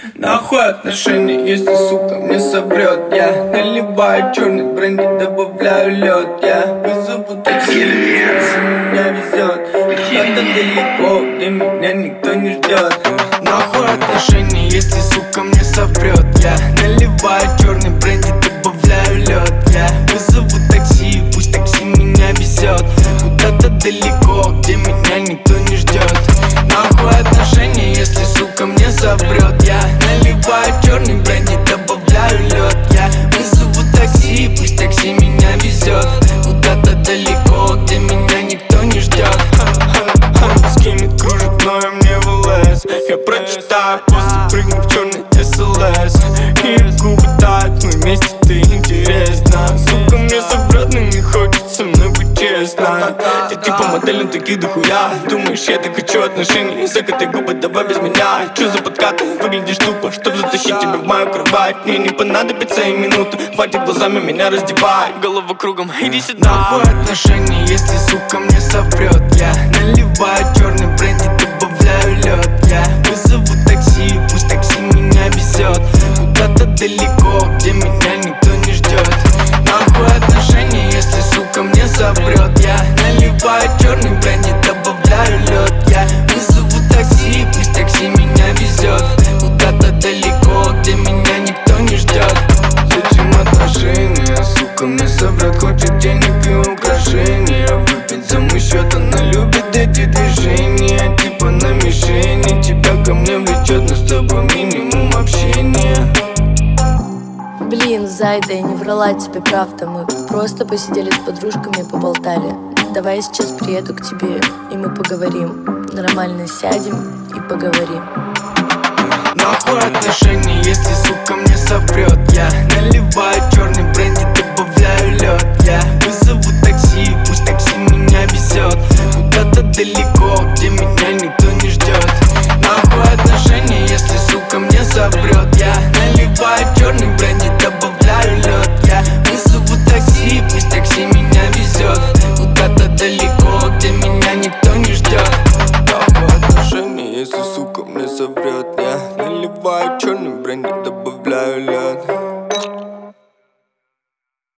Нахуй отношения, если сука мне соврет. Я наливаю черный бренди, добавляю лед. Я вызову такси, если меня везет. Куда-то далеко, где меня никто не ждет. Нахуй отношения, если сука мне соврет. Я наливаю черный бренди, добавляю лед. Я вызову такси, пусть такси меня везет. Куда-то далеко, где меня никто не ждет. Нахуй отношения, если сука мне соврет. Я наливаю черный бренди, добавляю лед. Я вызову такси, пусть такси меня везет. Куда-то далеко, где меня никто не ждет. Скинет кружит, но мне в ЛС. Я прочитаю, после прыгну в черный СЛС. И губы тают, мы вместе, ты интересна. Сука мне соврет, но не хочет со мной быть честно. Ты типа модель, но таких дохуя. Думаешь, я так хочу отношений? Закатай губы, давай без меня. Чё за подкаты? Выглядишь тупо, чтоб затащить тебя в мою кровать. Мне не понадобится и минуты, хватит глазами меня раздевать. Голова кругом, иди сюда. Нахуй отношения, если сука мне соврет. Я наливаю черный бренди, добавляю лед. Я вызову такси, пусть такси меня везет. Куда-то далеко, где меня никто не ждет. Нахуй отношения, если сука мне соврет. Я наливаю черный бренди, добавляю лед. Я вызову такси, пусть такси меня везет. Куда-то далеко, где меня никто не ждет. Зачем отношения, сука мне соврет. Хочет денег и украшения, выпить за мой счет. Она любит эти движения, типа на мишени. Тебя ко мне влечет, но с тобой минимум общения. Блин, Зайда, я не врала тебе, правда. Мы просто посидели с подружками и поболтали. Давай я сейчас приеду к тебе, и мы поговорим. Нормально сядем и поговорим. Нахуй отношения, если сука мне соврет. Я наливаю черный бренди, добавляю лед. Я вызову такси, пусть такси меня везет. Куда-то далеко,